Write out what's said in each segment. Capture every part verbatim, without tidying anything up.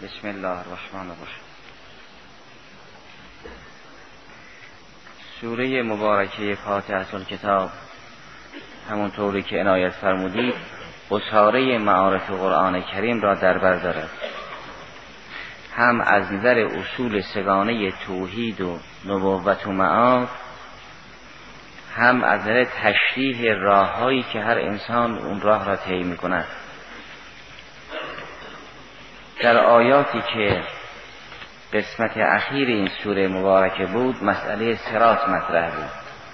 بسم الله الرحمن الرحیم. سوره مبارکه فاتحه الکتاب همونطوری که عنایت فرمودید اساره معارف قرآن کریم را در بر دارد، هم از نظر اصول سگانه توحید و نبوت و معاد، هم از نظر تشریح راههایی که هر انسان اون راه را طی می‌کند. در آیاتی که قسمت اخیر این سوره مبارکه بود مسئله صراط مطرح بود.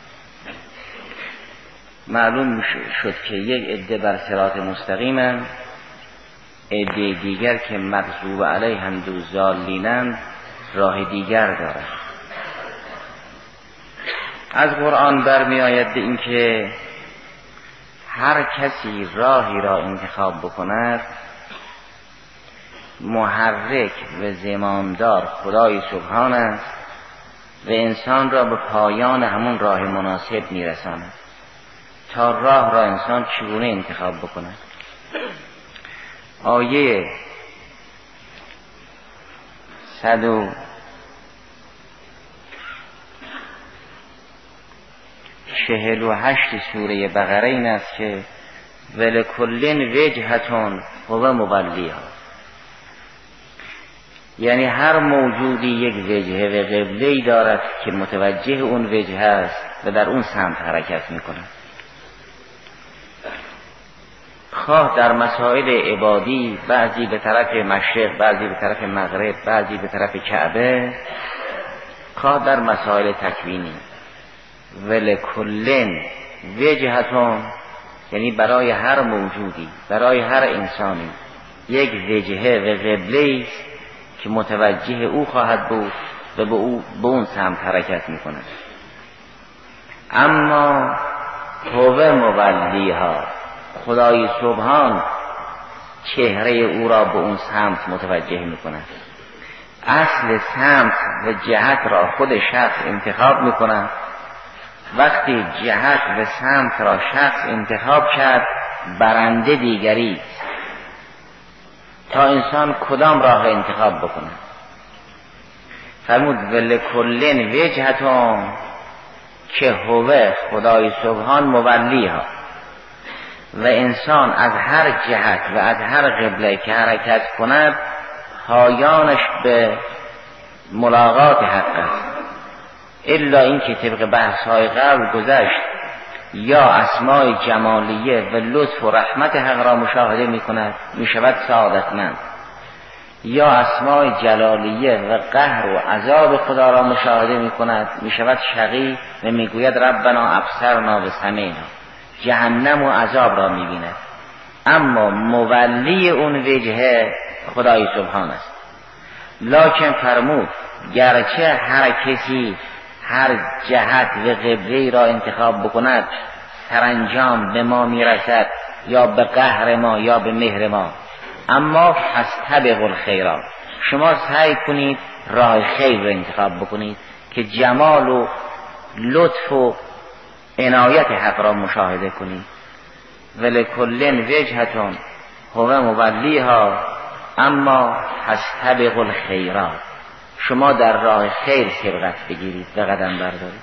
معلوم شد که یک عده بر صراط مستقیمند، عده دیگر که مغضوب علیهم و ضالینند راه دیگر دارند. از قرآن برمی آید این که هر کسی راهی را انتخاب بکند، محرک و زمامدار خدای سبحان است و انسان را به پایان همون راه مناسب میرساند. تا راه را انسان چگونه انتخاب بکند؟ آیه صد و چهل و هشت سوره بقره این است که ولکل وجهتون هو مولیها، یعنی هر موجودی یک وجهه و قبله‌ای دارد که متوجه اون وجهه است و در اون سمت حرکت می‌کند. خواه در مسائل عبادی بعضی به طرف مشرق، بعضی به طرف مغرب، بعضی به طرف کعبه، خواه در مسائل تکوینی. ولکل وجهتون یعنی برای هر موجودی، برای هر انسانی یک وجهه و قبله‌ای که متوجه او خواهد بود و به او به اون سمت حرکت می‌کند. اما هو مولیها، خدای سبحان چهره او را به اون سمت متوجه می‌کند. اصل سمت و جهت را خود شخص انتخاب می‌کند. وقتی جهت و سمت را شخص انتخاب کرد، برنده دیگری تا انسان کدام راه انتخاب بکنه. فرمود ولکل وجهتون که هو خدای سبحان مولیها، و انسان از هر جهت و از هر قبله که حرکت کند پایانش به ملاقات حق است، الا این که طبق بحث های قبل گذشت یا اسماء جمالیه و لطف و رحمت حق را مشاهده می کند می شود سعادتمند، یا اسماء جلالیه و قهر و عذاب خدا را مشاهده می کند می شود شقی و می گوید ربنا ابصرنا و سمعنا، جهنم و عذاب را می بیند. اما مولی اون وجهه خدای سبحان است. لکن فرمود گرچه هر کسی هر جهت و قبله را انتخاب بکند سرانجام به ما میرسد، یا به قهر ما یا به مهر ما، اما فاستبقوا الخیرات، شما سعی کنید راه خیر را انتخاب بکنید که جمال و لطف و عنایت حق را مشاهده کنید. ولکل وجهتون هو مولیها اما فاستبقوا الخیرات، شما در راه خیر سبقت بگیرید و قدم بردارید.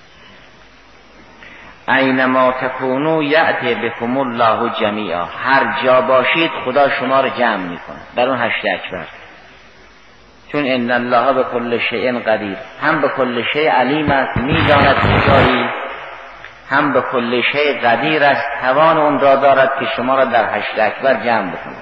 اینما تکونوا یأتی بکم الله جمیعا، هر جا باشید خدا شما را جمع میکنه در اون هشت اکبر، چون ان الله بكل شیء قدیر، هم به کل شیء علیم است، میداند کجایی، هم به کل شیء قدیر است، توان اون را دارد که شما را در هشت اکبر جمع بکنه.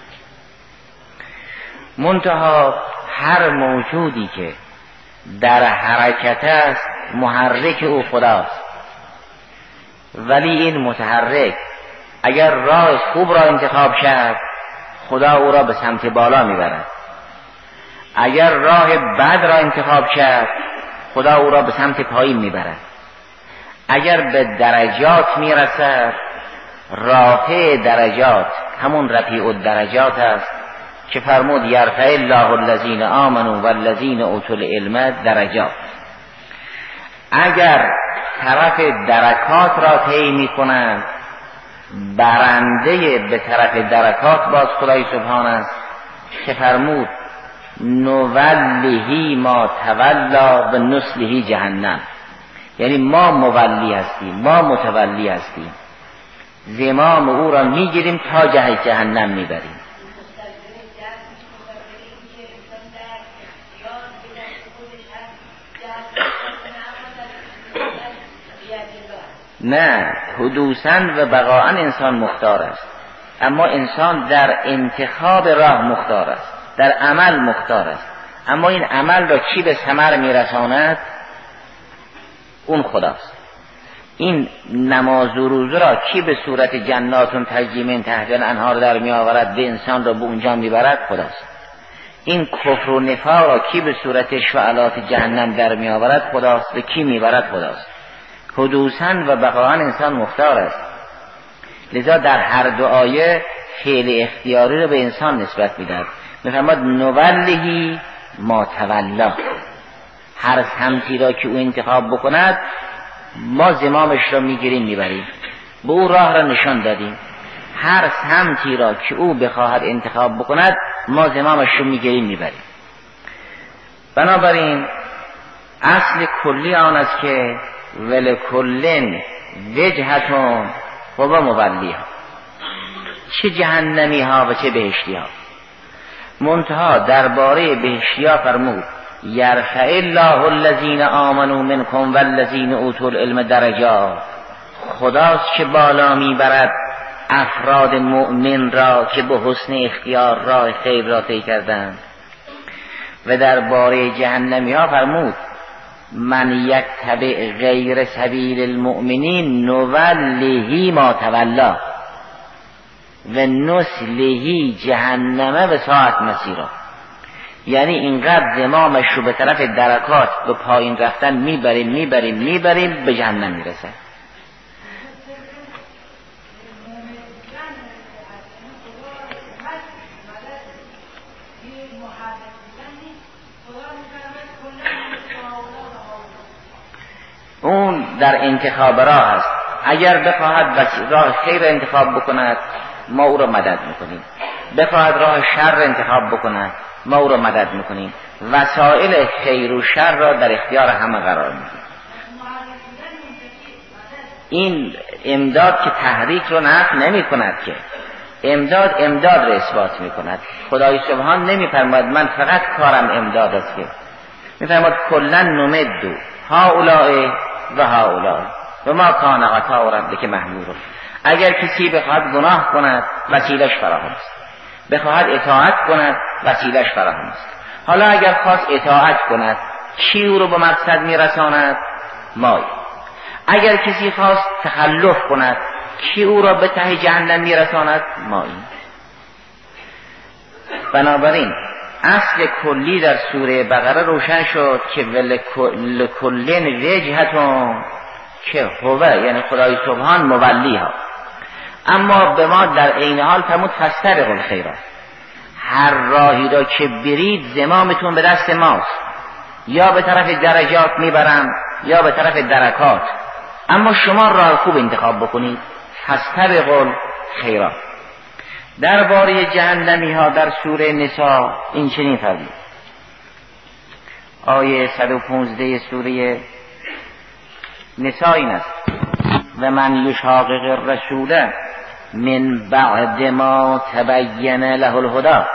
منتها هر موجودی که در حرکت است محرک او خداست، ولی این متحرک اگر راه خوب را انتخاب کرد خدا او را به سمت بالا میبرد، اگر راه بد را انتخاب کرد خدا او را به سمت پایین میبرد. اگر به درجات میرسد، رافع درجات همون رفیع الدرجات است که فرمود یرفع الله الذین آمنوا والذین اوتوا العلم درجات. اگر طرف درکات را طی می‌کنند، برنده به طرف درکات باز خدای سبحان است که فرمود نولهی ما تولا و نسلهی جهنم، یعنی ما مولی هستیم، ما متولی هستیم، زمام او را میگیریم تا جه جهنم میبریم. نه، حدوثاً و بقاءً انسان مختار است، اما انسان در انتخاب راه مختار است، در عمل مختار است، اما این عمل را کی به ثمر میرساند؟ اون خداست. این نماز و روزه را کی به صورت جناتون تجری من تحتها الانهار در می آورد، به انسان را به اونجا میبرد؟ خداست. این کفر و نفاق را کی به صورت شعلات جهنم در می آورد؟ خداست. به کی میبرد؟ خداست. حدوثاً و بقاءً انسان مختار است. لذا در هر دو آیه فعل اختیاری را به انسان نسبت میدهد. میفرماد نولهی ما تولا، هر سمتی را که او انتخاب بکند ما زمامش را میگیریم میبریم، به او راه را نشان دادیم. هر سمتی را که او بخواهد انتخاب بکند ما زمامش را میگیریم میبریم. بنابراین اصل کلی آن است که ولکلن وجهتون و مولیها، چه جهنمی ها و چه بهشتی ها. منتها درباره بهشتی ها فرمود یرفع الله الذین آمنوا منکم والذین اوتوا العلم درجات، خداست که بالا میبرد افراد مؤمن را که به حسن اختیار راه خیر را طی کردند. و درباره جهنمی ها فرمود من یتبع غیر سبیل المؤمنین نولهی ما تولا و نسلهی جهنمه و ساعت مسیرا، یعنی اینقدر زمامش رو به طرف درکات به پایین رفتن میبریم میبریم میبریم به جهنم میرسه. اون در انتخاب راه است. اگر بخواهد راه خیر انتخاب بکند ما او را مدد میکنیم، بخواهد راه شر انتخاب بکند ما او را مدد میکنیم. وسایل خیر و شر را در اختیار همه قرار میدیم. این امداد که تحریک رو نفی نمی کند، که امداد امداد را اثبات می کند. خدای سبحان نمی فرماید من فقط کارم امداد است، که می فرماید کلن نمدو هؤلاء و هؤلاء و ما کان عطاء ربک محظورا. اگر کسی بخواهد گناه کند وسیلش فراهم است، بخواهد اطاعت کند وسیلش فراهم است. حالا اگر خواست اطاعت کند کی او رو به مقصد میرساند؟ ما. اگر کسی خواست تخلف کند کی او را به ته جهنم میرساند؟ ما. بنابراین اصل کلی در سوره بقره روشن شد که ولکلن وجهتون که هوه، یعنی خدای سبحان مولی ها. اما به ما در عین حال فرمود فاستبقوا الخیرات، هر راهی را که برید زمامتون به دست ماست، یا به طرف درجات میبرم یا به طرف درکات، اما شما راه خوب انتخاب بکنید. فاستبقوا الخیرات. درباره جهنمی ها در سوره نساء این چنین فرمود، آیه صد و پانزده سوره نساء این است و من یشاقق الرسول من بعد ما تبین له الهدی،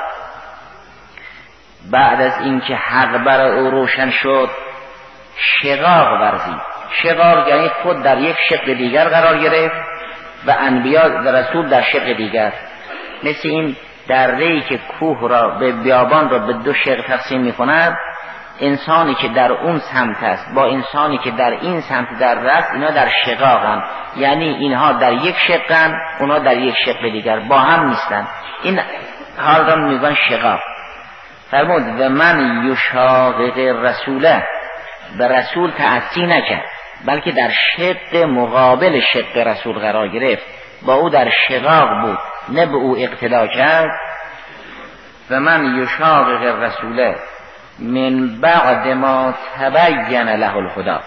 بعد از اینکه حق بر او روشن شد شقاق ورزید. شقاق یعنی خود در یک شق دیگر قرار گرفت و انبیا و رسول در شق دیگر. مثل این دره‌ای که کوه را به بیابان را به دو شق تقسیم می‌کند، انسانی که در اون سمت است با انسانی که در این سمت در رفت، اینا در شقاقن، یعنی اینها در یک شقن اونا در یک شق دیگر، با هم نیستن. این حال را میگن شقاق. فرمود و من یشاقق رسوله، به رسول تعصی نکرد بلکه در شق مقابل شق رسول قرار گرفت، با او در شقاق بود، نه به او اقتدا کرد. و من یشاقق الرسول من بعد ما تبین له الهدی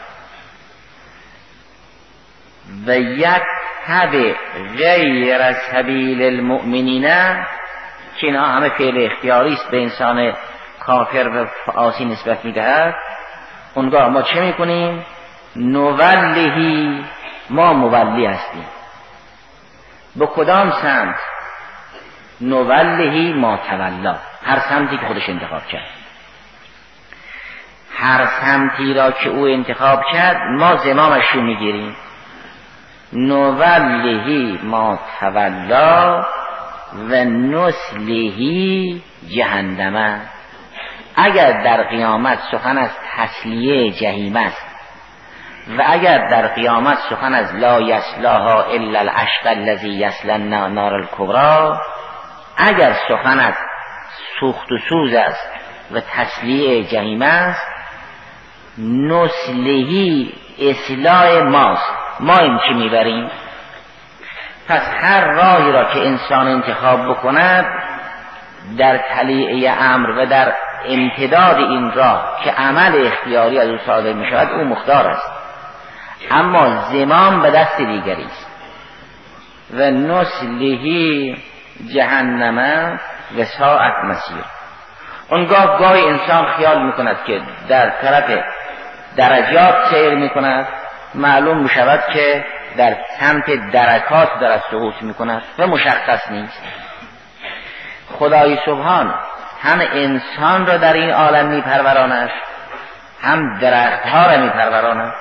و یتبع غیر سبیل المؤمنین، که اینا همه فعل اختیاری است به انسان کافر و فعاسی نسبت میدهد، اونگاه ما چه میکنیم؟ نولهی، ما مولی هستیم. به کدام سمت؟ نولهی ما تولا، هر سمتی که خودش انتخاب کرد. هر سمتی را که او انتخاب کرد ما زمامش رو میگیریم. نولهی ما تولا و نسلهی جهنمه. اگر در قیامت سخن از تسلیه جهنم است و اگر در قیامت سخن از لا یصلاها الا الاشقى الذی یصلی النار الکبری، اگر سخن از سوخت و سوز است و تسلیه جهنم است، نسلهی اصلاح ماست، ما این چی میبریم. پس هر راهی را که انسان انتخاب بکند در طلیعه امر و در امتداد این راه که عمل اختیاری از او صادر می شود او مختار است، اما زمام به دست دیگری است. و نسلهی جهنم و ساعت مسیر. اونگاه گاهی انسان خیال می کند که در طرف درجات سیر می کند، معلوم می شود که در سمت درکات در سقوط می کند و مشخص نیست. خدای سبحان هم انسان را در این عالم می پروراند، هم درخت ها را می پروراند.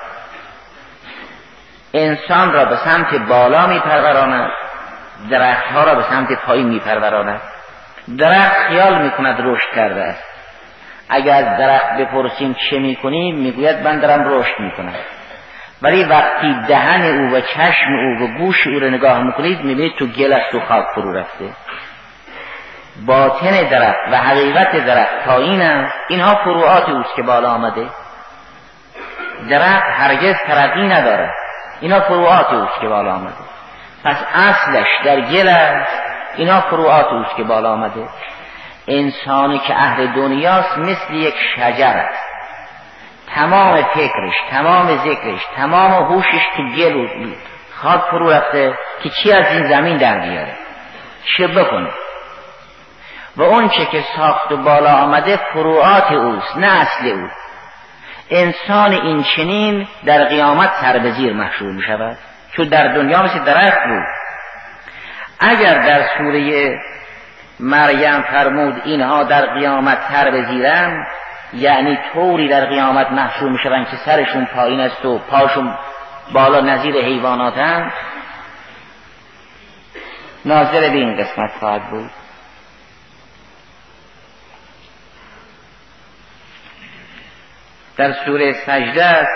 انسان را به سمت بالا می پروراند، درخت ها را به سمت پایین می پروراند. درخت خیال می کند رشد کرده است. اگر درخت بپرسیم چه می کنیم میگوید من دارم رشد می کنم. ولی وقتی دهن او و چشم او و گوش او را نگاه میکنید میبینید تو گل است و خاک فرو رفته. باطن درخت و حقیقت درخت تا این است، اینها فروعات اوست که بالا آمده. درخت هرگز ترقی نداره، اینها فروعات اوست که بالا آمده. پس اصلش در گل است، اینها فروعات اوست که بالا آمده. انسانی که اهل دنیاست مثل یک شجر است، تمام فکرش، تمام ذکرش، تمام هوشش تو گل و خاک فرو رفته که چی از این زمین در بیاره، چه بکنه. و اون چه که ساخت و بالا آمده فروعات اوست نه اصل او. انسان این چنین در قیامت سر به زیر محشور می شود، چون در دنیا مثل درخت بود. اگر در سوره مریم فرمود اینها در قیامت سر به زیرن، یعنی طوری در قیامت محشور می شوند که سرشون پایین است و پاشون بالا نظیر حیواناتن، ناظر به این قسمت خواهد بود. در سوره سجده است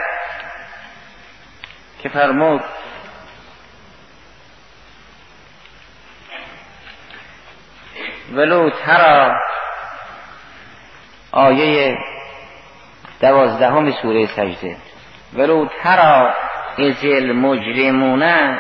که فرمود ولو ترى، آیه دوازدهم سوره سجده، ولو ترى اذ المجرمون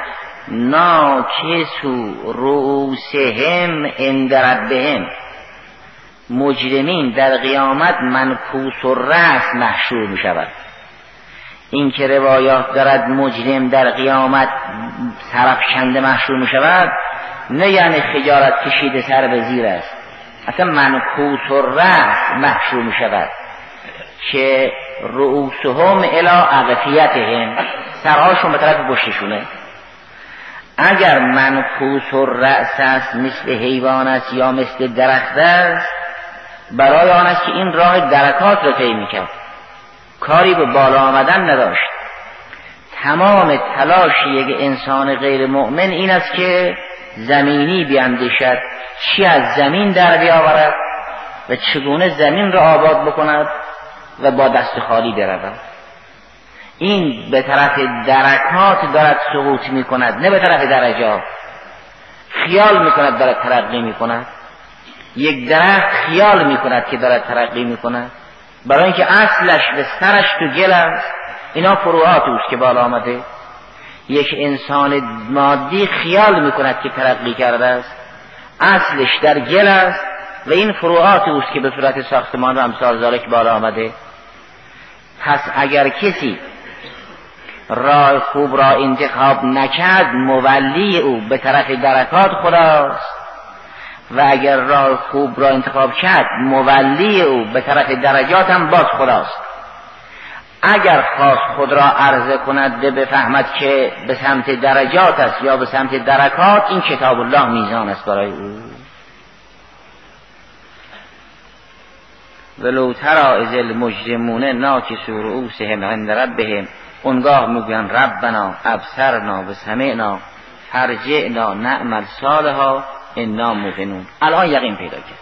ناکسوا رؤوسهم عند ربهم، مجرمین در قیامت منکوس الرأس محشور می شود. این که روایات دارد مجرم در قیامت سرفکنده محشور می شود، نه یعنی خجالت کشیده سر به زیر است، اصلا منکوس الرأس محشور می شود که رؤوسهم الی اقفیتهم، سرهاشون به طرف پشتشونه. اگر منکوس الرأس است مثل حیوان است یا مثل درخت است، برای آن است که این راه درکات را طی می‌کرد، کاری به بالا آمدن نداشت. تمام تلاش یک انسان غیر مؤمن این است که زمینی بیاندیشد، چی از زمین در بیاورد و چگونه زمین را آباد بکند و با دست خالی برود. این به طرف درکات دارد سقوط می‌کند، نه به طرف درجات. خیال می‌کند دارد ترقی می‌کند. یک درخت خیال می‌کند که دارد ترقی می‌کند، برای اینکه اصلش به سرش تو گل است، اینا فروعات اوست که بالا آمده. یک انسان مادی خیال می‌کند که ترقی کرده است، اصلش در گل است و این فروعات اوست که به صورت ساختمان و امثال ذالک بالا آمده. پس اگر کسی راه خوب را انتخاب نکرد، مولی او به طرف درکات خداست. و اگر راه خوب را انتخاب کرد مولی او به طرف درجات هم باز خداست. اگر خواست خود را عرضه کند بفهمد که به سمت درجات است یا به سمت درکات، این کتاب الله میزان است برای او. ولو تری اذ المجرمون ناکسوا رؤوسهم عند ربهم، اونگاه میگن ربنا ابصرنا و سمعنا فرجعنا نعمل صالحا انا موقنون. الان یقین پیدا کرد.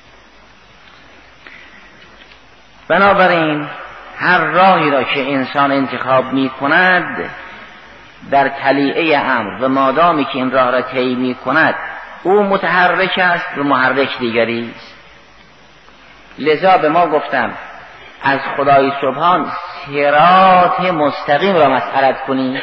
بنابراین هر راهی را که انسان انتخاب می کند در طلیعه امر و مادامی که این راه را طی می کند او متحرک است و محرک دیگری است. لذا به ما گفتم از خدای سبحان صراط مستقیم را مسئلت کنی،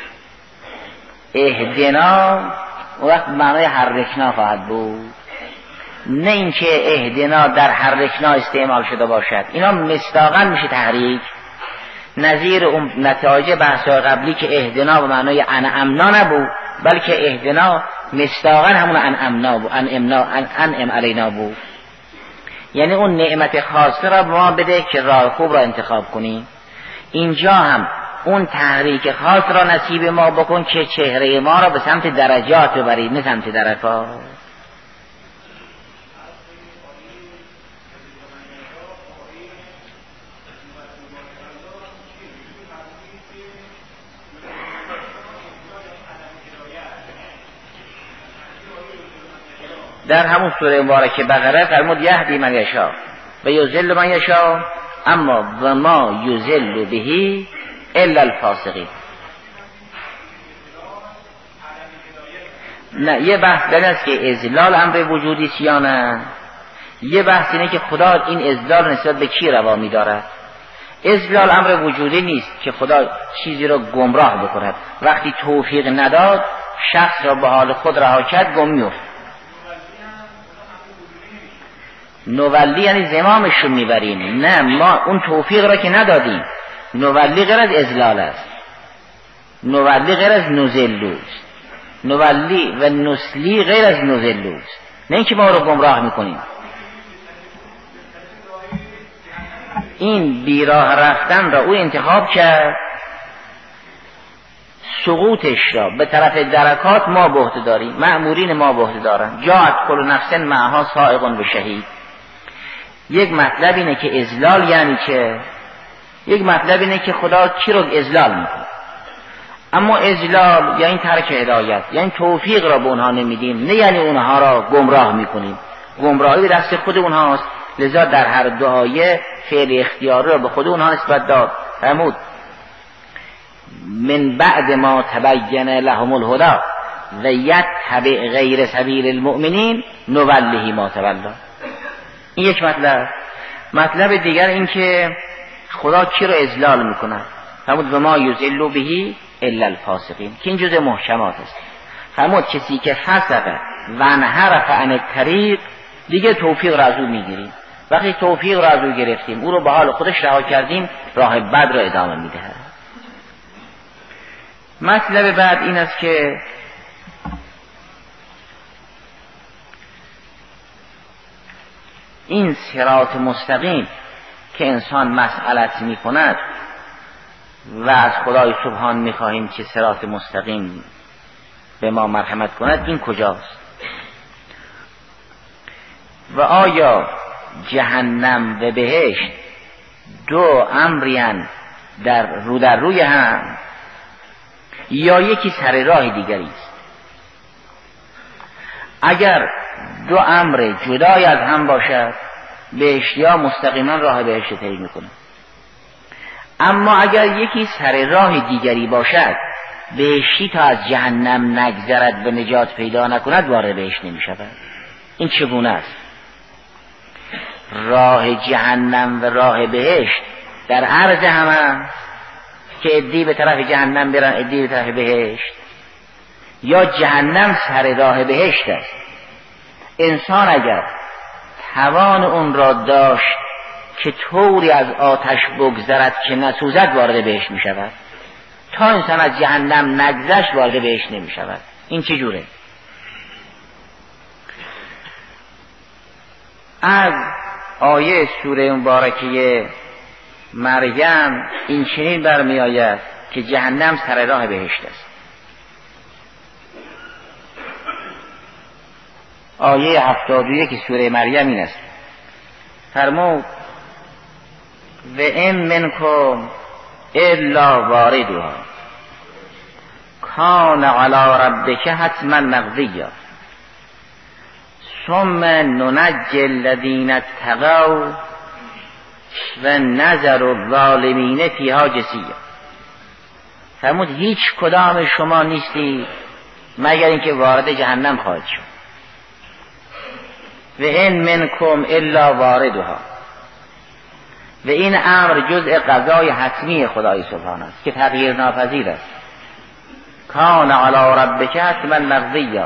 اهدنا اون وقت معنای حرکنا خواهد بود، نه اینکه اهدنا در حرکنا استعمال شده باشد. اینا مصداقاً میشه تحریک، نظیر اون نتایج بحث‌های قبلی که اهدنا به معنای انعمنا نبود، بلکه اهدنا مصداقاً همون انعمنا بود، انعمنا انعم علینا بود. یعنی اون نعمت خاصه را به ما بده که راه خوب را انتخاب کنیم. اینجا هم اون تحریک خاص را نصیب ما بکن که چهره ما را به سمت درجات ببرید نه سمت درکات. در همون سوره مبارکه بقره فرمود یهدی من یشاء و یضل من یشاء اما و ما یضل به الا الفاسقین. نه، یه بحث در است که اذلال امر وجودی است یا نه، یه بحث اینه که خدا این اذلال نسبت به کی روا می‌دارد. اذلال امر وجودی نیست که خدا چیزی را گمراه بکند، وقتی توفیق نداد شخص را به حال خود رها کرد گم می‌افت. نولی یعنی زمامش رو میبریم، نه ما اون توفیق را که ندادیم. نولی غیر از اذلال است، نولی غیر از نزلو است، نولی و نسلی غیر از نزلو است، نه اینکه ما رو گمراه میکنیم. این بیراه رفتن را او انتخاب کرد، سقوطش را به طرف درکات ما به عهده داریم، مأمورین ما به عهده دارن. جاءت کل نفس معها سائق و شهید. یک مطلب اینه که اذلال یعنی چه؟ یک مطلب اینه که خدا کی رو اذلال میکنه، اما اذلال یعنی ترک هدایت، یعنی توفیق را به اونها نمیدیم، نه یعنی اونها را گمراه میکنیم. گمراهی به دست خود اونهاست. لذا در هر دو آیه فعل اختیاری را به خود اونها نسبت داد. فرمود من بعد ما تبین لهم الهدی و یتبع غیر سبیل المؤمنین نوله ما تولی. این یک مطلب. مطلب دیگر این که خدا کی رو اذلال میکنه. فرمود و ما یذل به الا الفاسقین، که این جزء محکمات است. فرمود کسی که فسق و انحرف عن الطریق دیگه توفیق را از او میگیریم. وقتی توفیق را از او گرفتیم او رو به حال خودش رها کردیم، راه بد را ادامه میده. مطلب بعد این است که این صراط مستقیم که انسان مسئلت می کند و از خدای سبحان می خواهیم که صراط مستقیم به ما مرحمت کند، این کجاست؟ و آیا جهنم و بهشت دو امرین در رو در روی هم یا یکی سر راه دیگری است؟ اگر دو امر جدای از هم باشد بهشتیا مستقیما راه بهشت طی میکنه، اما اگر یکی سر راه دیگری باشد بهشتی تا از جهنم نگذرد و نجات پیدا نکند وارد بهشت نمیشود. این چگونه است؟ راه جهنم و راه بهشت در عرض هم است که عدی به طرف جهنم برن عدی به طرف بهشت، یا جهنم سر راه بهشت است. انسان اگر توان اون را داشت که طوری از آتش بگذرد که نسوزد وارد بهشت می شود، تا انسان از جهنم نگذشت وارد بهشت نمی شود. این چجوره؟ از آیه سوره مبارکه مریم این چنین برمی آید که جهنم سر راه بهشت است. آیه هفتاد و یک سوره مریم این است، فرمود و ان منکم الا واردها کان علی ربک حتما مقضیا ثم ننجی الذین اتقوا و نذر الظالمین فیها جثیا. فرمود هیچ کدام شما نیستی مگر اینکه وارد جهنم خواهید شد. و ان منکم الا واردها، و این امر جزء قضای حتمی خدای سبحانه است که تغییر ناپذیر است. کان علی ربک حتما مقضیا،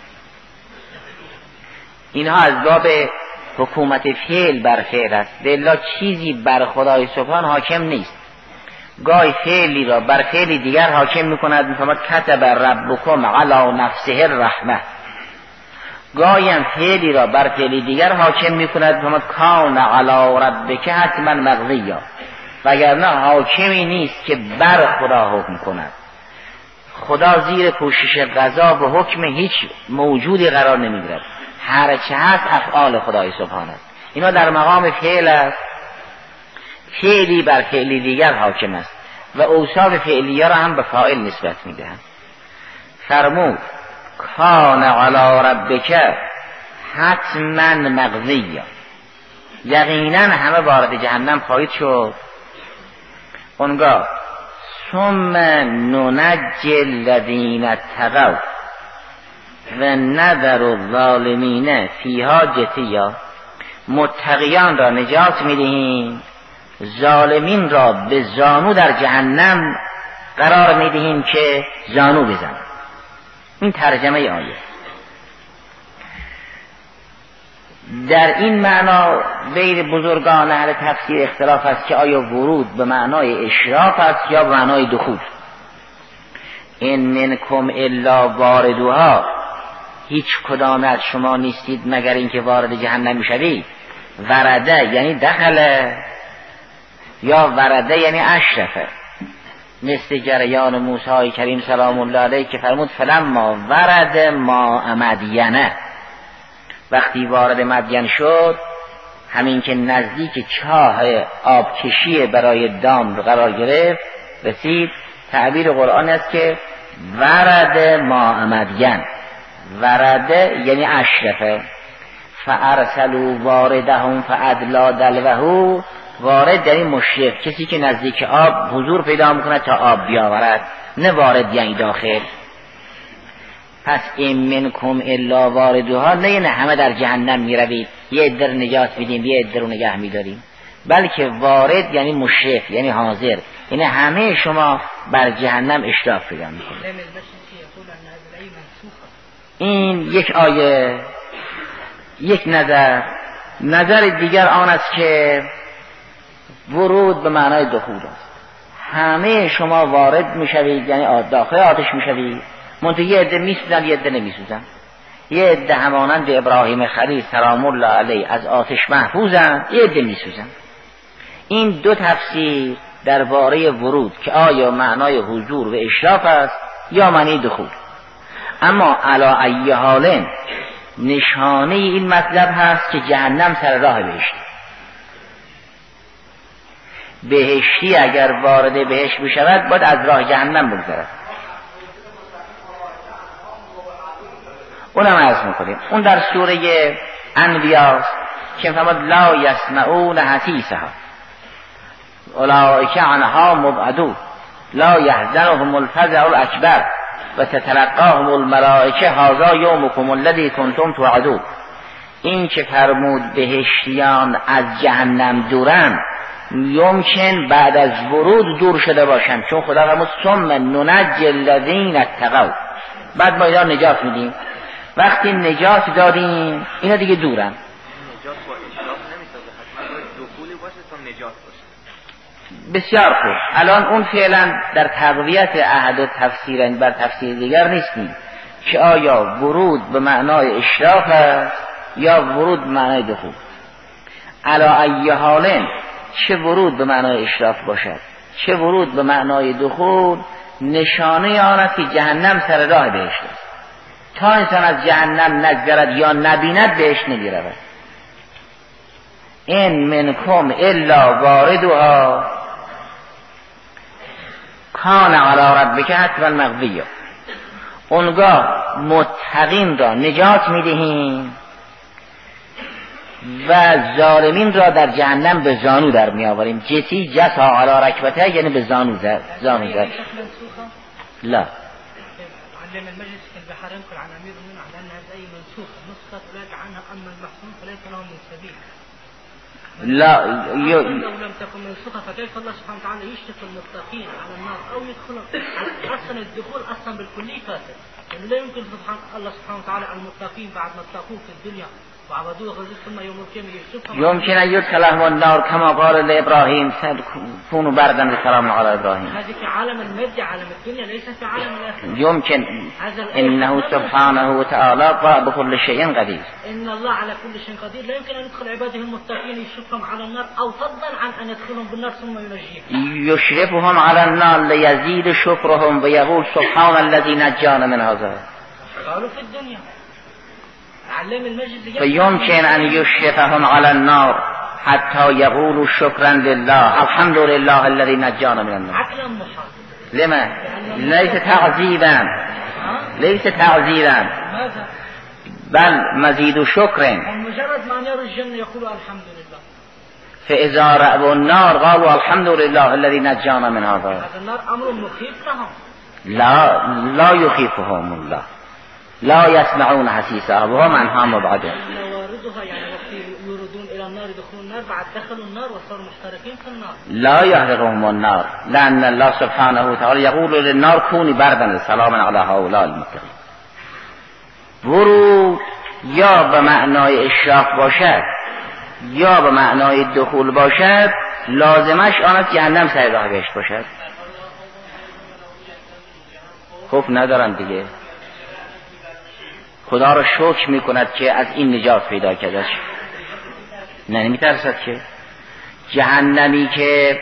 اینها از باب حکومت فعل بر فعل است، الا چیزی بر خدای سبحان حاکم نیست. گاهی فعلی را بر فعلی دیگر حاکم میکند، میفرماید کتب ربکم علی نفسه الرحمه. گاهی هم فعلی را بر فعلی دیگر حاکم میکند، میفرماید کان علی ربک حتما مقضیا، وگرنه حاکمی نیست که بر خدا حکم کند. خدا زیر پوشش قضا و حکم هیچ موجودی قرار نمیگیرد، هر چه هست افعال خدای سبحان است. اینا در مقام فعل است، فعلی بر فعلی دیگر حاکم است و اوصاف فعلیه را هم به فاعل نسبت میدهند. فرمود کان علی ربک حتما مقضیا، یقینا همه وارد جهنم خواهید شد. اونگاه ثم ننجی الذین اتقوا و نذر الظالمین فیها جثیا، متقیان را نجات میدهیم، ظالمین را به زانو در جهنم قرار میدهیم که زانو بزن. این ترجمه آیه. در این معنا بین بزرگان اهل تفسیر اختلاف است که آیا ورود به معنای اشراف است یا به معنای دخول. ان منکم الا واردها، هیچ کدام از شما نیستید مگر اینکه وارد جهنم میشوید. ورده یعنی دخله، یا ورده یعنی اشرفه، مثل جریان موسی کریم سلام الله علیه که فرمود فلما ورد ما مدینه، وقتی وارد مدین شد، همین که نزدیک چاه آبکشی برای دام قرار گرفت رسید. تعبیر قرآن است که ورد ما مدین، ورده یعنی اشرفه. فارسلوا واردهم فادلا دلوه، وارد یعنی مشرف، کسی که نزدیک آب حضور پیدا میکنه تا آب بیاورد، نه وارد یعنی داخل. پس این منکم الا واردها، نه یعنی همه در جهنم میروید یه عده رو نجات میدیم یه عده رو نگه میداریم، بلکه وارد یعنی مشرف یعنی حاضر، یعنی همه شما بر جهنم اشتراک پیدا میکنید. این یک آیه. یک نظر. نظر دیگر آن است که ورود به معنای دخول است. همه شما وارد میشوید یعنی داخل آتش میشوید، منتها یه عده میسوزن یه عده نمیسوزن. یه عده همانند ابراهیم خلیل سلام الله علیه از آتش محفوظن، یه عده میسوزن. این دو تفسیر درباره ورود که آیا معنای حضور و اشراف است یا معنی دخول. اما علی ای حال نشانه این مطلب هست که جهنم سر راه بهشت. بهشتی اگر وارد بهشت بشود باید از راه جهنم بگذرد. اونم عرض میکنیم. اون در سوره انبیاء که فرمود لا یسمعون حسیسها اولئک عنها مبعدون لا یحزنهم الفزع الاکبر و تتلقاهم الملائکه هذا یومکم الذی کنتم توعدون. این که فرمود بهشتیان از جهنم دورن، یمکن بعد از ورود دور شده باشن، چون خدا فرمود ثم ننجی الذین اتقوا، بعد ما اینا نجات میدیم. وقتی نجات دادیم اینا دیگه دورن. نجات با اشراف نمیسازه، حتما باید دخولی باشه تا نجات باشه. بسیار خوب. الان اون فعلا در تقویت احد و تفسیرن بر تفسیر دیگر نیستیم که آیا ورود به معنای اشراف است یا ورود به معنای دخول. علا ای حال، چه ورود به معنای اشراف باشد چه ورود به معنای دخول، نشانه آن است که جهنم سر راه بهشت است. تا انسان از جهنم نگذرد یا نبیند بهشت نمیرود. ان منکم الا واردها کان علی ربک حتما مقضیا. اونگاه متقین را نجات میدهیم و ظالمین را در جهنم به زانو در میآوریم. جسی جسا علی رکبته، یعنی به زانو زد زانو زد. لا علم المجلس كالبحر ينقل عن امير المؤمنين على ان هذه اي منسوخه نسخت اولئك عنها اما المحسون فليس لهم من سبيل. لا ي... لو لم تكن منسوخه فكيف الله سبحانه وتعالى يشرف المتقين على النار او يدخلهم اصلا الدخول اصلا بالكلي فاسد، يعني لا يمكن سبحان الله سبحانه وتعالى المتقين بعد ما اتقوه في الدنيا وعبدوه غزوه ثم يوم القيامه يشرفهم يمكن ان يدخلهم النار كما قال لابراهيم كونوا بردا وسلاما على ابراهيم. هذه في عالم المادة عالم الدنيا ليس في عالم الاخره. يمكن انه سبحانه وتعالى بكل شيء قدير. ان الله على كل شيء قدير، لا يمكن ان يدخل عباده المتقين يشرفهم على النار او فضلا عن ان يدخلهم بالنار ثم ينجيهم. يشرفهم على النار ليزيد شكرهم ويقول سبحان الذي نجانا من هذا. قالوا في الدنيا فيمكن أن يشرفهم على النار حتى يقولوا شكرا لله الحمد لله الذي نجانا من النار. لما؟ ليس تعذيبا ليس تعذيبا بل مزيد شكر. مجرد ما يرى الجنة يقولوا الحمد لله. فإذا رأوا النار قالوا الحمد لله الذي نجانا من هذا. هذا النار أمر مخيف لهم. لا لا يخيفهم الله، لا يسمعون حسيسها وهم عنها مبعدون. واردها يعني وقت يوردون الى النار يدخلون النار بعد دخلوا النار وصاروا محترقين في النار. لا يحرقهم النار لان الله سبحانه وتعالى يقول للنار كوني بردا سلاما على هؤلاء المتقين. ورود یا به معنای اشراق باشد یا به معنای دخول باشد، لازمش آن است جهنم سر راه بهشت باشد. خوف ندارن دیگه، خدا را شکر می کند که از این نجات پیدا کردش. نه نمی ترسد که جهنمی که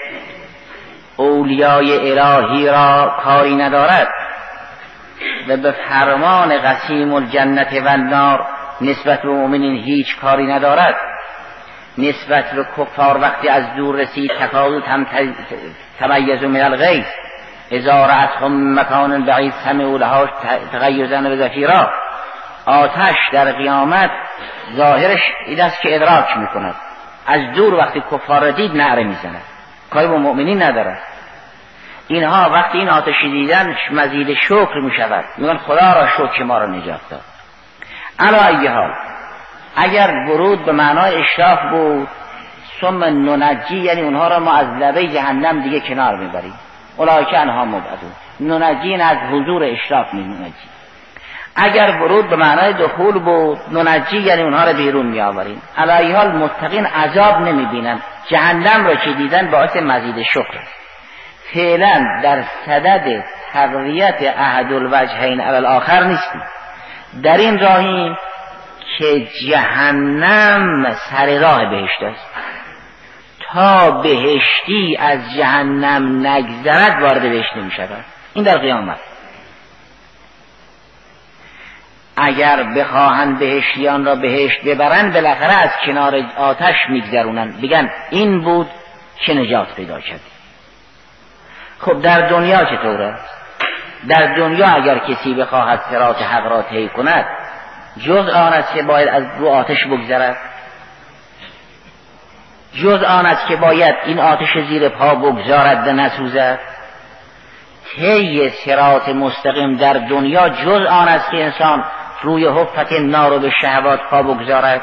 اولیای الهی را کاری ندارد و به فرمان قسیم الجنت و النار نسبت به مؤمنین هیچ کاری ندارد، نسبت به کفار وقتی از دور رسید تکاد تمیز من الغیظ اذا رأتهم مکان بعید سمعوا لها تغیظا و زفیرا. آتش در قیامت ظاهرش این است که ادراک میکند، از دور وقتی کفار را دید نعره میزند، کاری با مؤمنین ندارد. اینها وقتی این آتشی دیدن مزید شکر میشود، میگن خدا را شکر ما را نجات داد. علی ای حال اگر ورود به معنای اشراف بود، ثم ننجی یعنی اونها را ما از لبه جهنم دیگه کنار میبریم، اولئک عنها مبعدون. ننجی از حضور اشراف ننجی. اگر ورود به معنای دخول بود، ننجی یعنی اونها را بیرون می آوریم. علی حال متقین عذاب نمی بینن، جهنم را که دیدن باعث مزید شکر است. فعلا در صدد تقویت احد الوجهین علی الاخر نیستیم، در این راهیم که جهنم سر راه بهشت است. تا بهشتی از جهنم نگذرد وارد بهشت نمی شود. این در قیامت. اگر بخواهند بهشتیان را بهشت ببرند، بالاخره از کنار آتش میگذرونند، بگن این بود که نجات پیدا کرد. خب در دنیا چطوره؟ در دنیا اگر کسی بخواهد صراط حق را طی کند، جز آن است که باید از رو آتش بگذرد، جز آن است که باید این آتش زیر پا بگذارد و نسوزد. طی صراط مستقیم در دنیا جز آن است که انسان روی حفت نار و به شهوات پا بگذارد.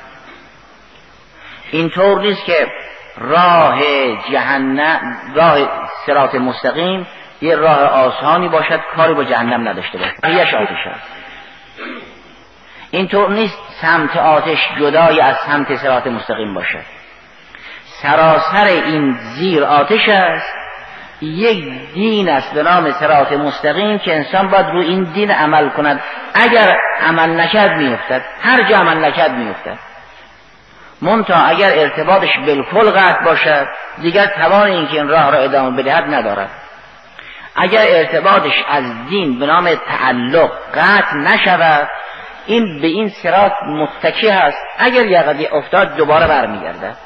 اینطور نیست که راه جهنم، راه صراط مستقیم یه راه آسانی باشد کاری با جهنم نداشته باشد، یش آتش است. اینطور نیست سمت آتش جدای از سمت صراط مستقیم باشد. سراسر این زیر آتش است. یک دین است به نام صراط مستقیم که انسان باید رو این دین عمل کند. اگر عمل نکرد میافتد، هر جا عمل نکرد میافتد. منتها اگر ارتباطش بالکل قطع باشد دیگر توان اینکه این راه را ادامه بدهد ندارد. اگر ارتباطش از دین به نام تعلق قطع نشود این به این صراط متکی هست، اگر یقدی افتاد دوباره برمیگردد.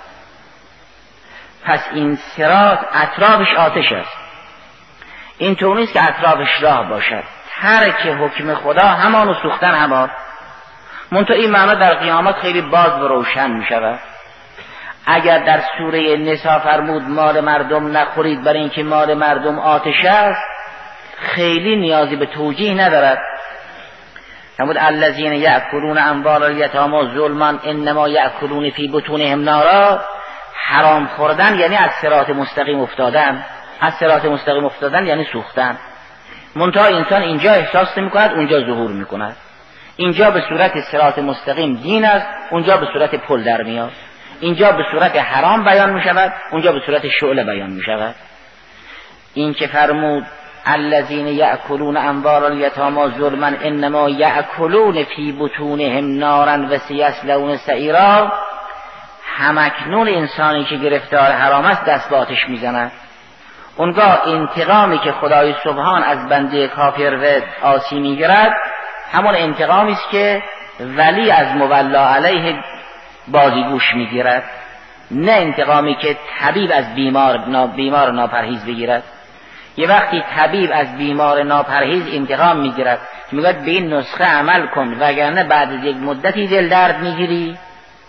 پس این صراط اطرافش آتش است، این طور نیست که اطرافش راه باشد. ترک حکم خدا همان و سوختن همان. منتها این معنی در قیامت خیلی باز و روشن می شود. اگر در سوره نساء فرمود مال مردم نخورید برای اینکه مال مردم آتش است، خیلی نیازی به توجیه ندارد. فرمود الذین یأکلون اموال الیتامی ظلما انما یأکلون فی بطونهم نارا. حرام خوردن یعنی از صراط مستقیم افتادن، از صراط مستقیم افتادن یعنی سوختن. منتها انسان اینجا احساس نمی کند، اونجا ظهور می کند. اینجا به صورت صراط مستقیم دین است، اونجا به صورت پل در میاد. اینجا به صورت حرام بیان می شود، اونجا به صورت شعله بیان می شود. این که فرمود الذین یأکلون اموال الیتامی ظلما انما یأکلون فی بطونهم نارا و سیصلون سعیرا، همکنون انسانی که گرفتار حرام است دست به آتش میزند. اونگاه انتقامی که خدای سبحان از بنده کافر و عاصی میگیرد همون انتقامی است که ولی از مولا علیه بازیگوش میگیرد، نه انتقامی که طبیب از بیمار نا بیمار ناپرهیز بگیرد. یه وقتی طبیب از بیمار ناپرهیز انتقام میگیرد میگوید به این نسخه عمل کن وگرنه بعد از یک مدتی دل درد میگیری.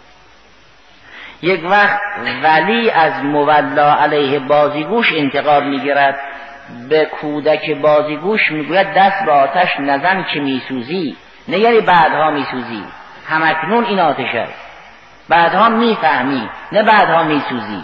یک وقت ولی از مولا علیه بازیگوش انتقام میگیرد، به کودک بازیگوش میگوید دست به آتش نزن که میسوزی، نه یعنی بعدها میسوزی، همکنون این آتش است، بعدها میفهمی نه بعدها میسوزی.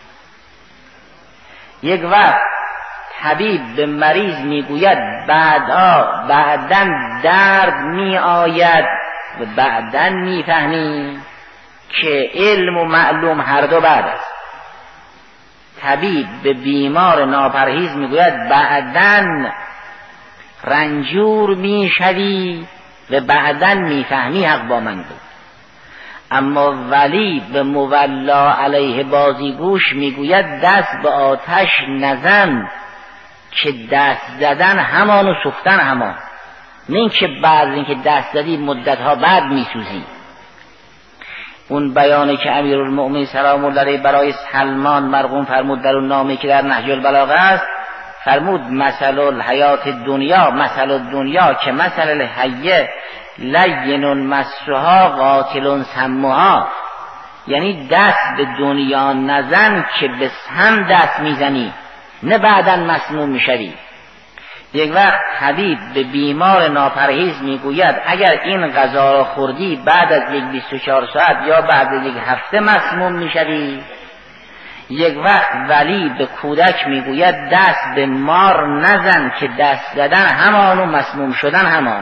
یک وقت طبیب به مریض میگوید بعدها بعدن درد می آید و بعدن میفهمی که علم و معلوم هر دو بعد است. طبیب به بیمار ناپرهیز میگوید بعدن رنجور میشوی و بعدن میفهمی حق با من بود. اما ولی به مولا علیه بازیگوش میگوید دست به آتش نزن که دست زدن همان و سوختن همان، نه اینکه بعد اینکه دست زدی مدتها بعد میسوزی. اون بیانی که امیرالمؤمنین سلام الله علیه برای سلمان مرقوم فرمود در اون نامه که در نهج البلاغه است، فرمود مثل الحیات دنیا مثل الدنیا که مثل الحیه لین مسها قاتل سمها، یعنی دست به دنیا نزن که به سم دست میزنی نه بعداً مسموم میشوی. یک وقت طبیب به بیمار ناپرهیز میگوید اگر این غذا را خوردی بعد از یک بیست و چهار ساعت یا بعد از یک هفته مسموم میشوی. یک وقت ولی به کودک میگوید دست به مار نزن که دست زدن همان و مسموم شدن همان.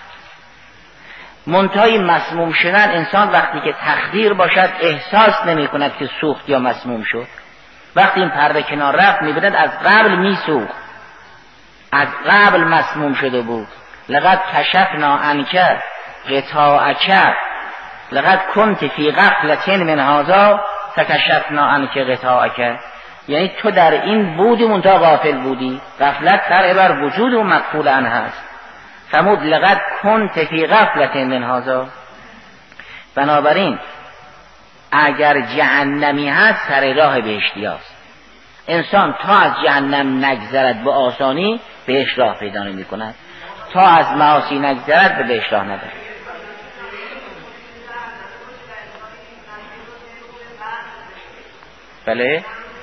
منتهای مسموم شدن انسان وقتی که تخدیر باشد احساس نمی کند که سوخت یا مسموم شد. وقتی این پرده کنار رفت میبیند از قبل میسوخت، از قبل مسموم شده بود. لقد کشفنا عنک غطاءک لقد کنت فی غفلة من هذا فکشفنا عنک غطاءک، یعنی تو در این بودی منتها غافل بودی. غفلت فرع بر وجود و مقفول عنه هست. فرمود لقد کنت فی غفلة من هذا. بنابراین اگر جهنمی هست سر راه بهشتی هست. انسان تا از جهنم نگذرد به آسانی بهش راه پیدا نمی کند، تا از معاصی نگذرد به بهش راه ندارد. بله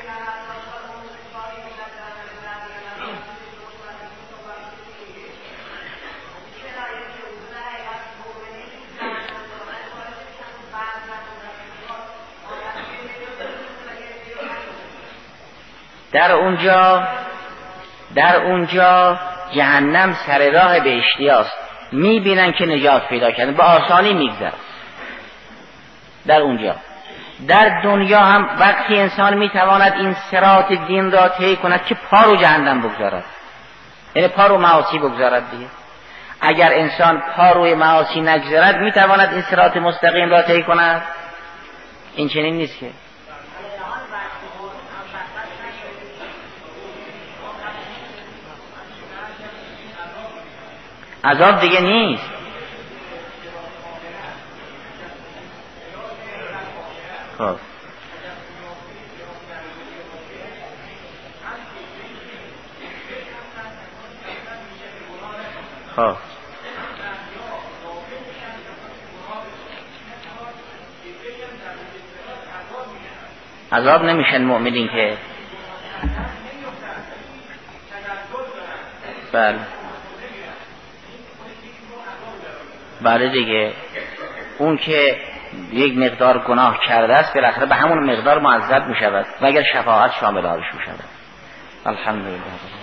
در اونجا در اونجا جهنم سر راه بهشتی است، میبینن که نجات پیدا کردن به آسانی میگذرد در اونجا. در دنیا هم وقتی انسان میتواند این صراط دین را طی کند که پا رو جهنم بگذارد، یعنی پا رو معاصی بگذارد دیگه. اگر انسان پا روی معاصی نگذارد میتواند این صراط مستقیم را طی کند؟ این چنین نیست که عذاب دیگه نیست. خب خب عذاب نمیشن مؤمنین که بله بله دیگه اون که یک مقدار گناه کرده است بالاخره به همون مقدار معذب می شود و اگر شفاعت شامل آنش می شود. الحمدلله.